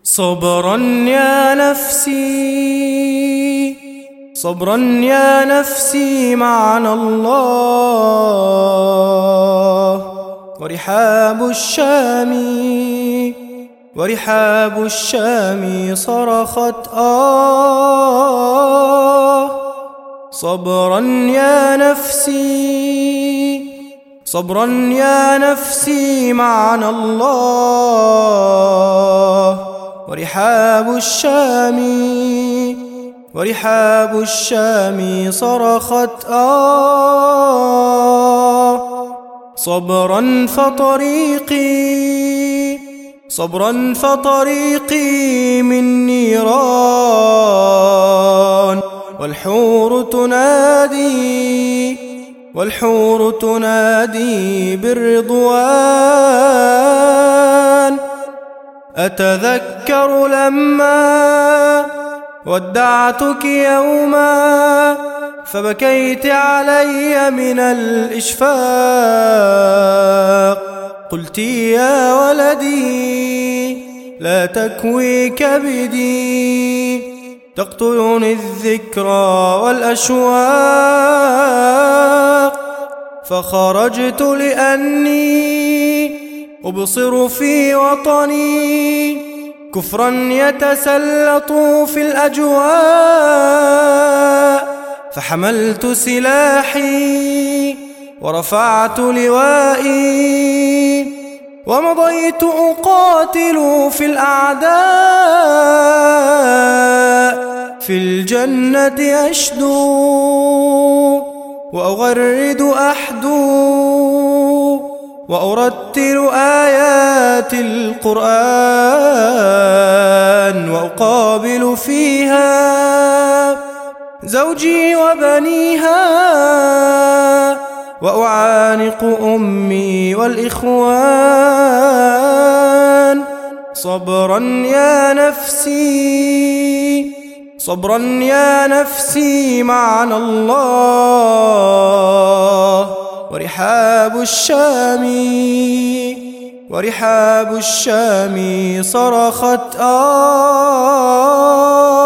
صبرا يا نفسي، صبرا يا نفسي معنا الله. ورحاب الشام صرخت صبرا يا نفسي، صبرا يا نفسي معنا الله. ورحاب الشام صرخت صبرا فطريقي من نيران، والحور تنادي بالرضوان. أتذكر لما ودعتك يوما فبكيت علي من الإشفاق. قلت يا ولدي لا تكوي كبدي، تقتلني الذكرى والأشواق. فخرجت لأني أبصر في وطني كفرا يتسلط في الأجواء. فحملت سلاحي ورفعت لوائي ومضيت أقاتل في الأعداء. في الجنة أشدو وأغرد أحدو وأرتل آيات القرآن، وأقابل فيها زوجي وبنيها، وأعانق أمي والإخوان. صبرا يا نفسي، صبرا يا نفسي معنا الله. ورحاب الشام صرخت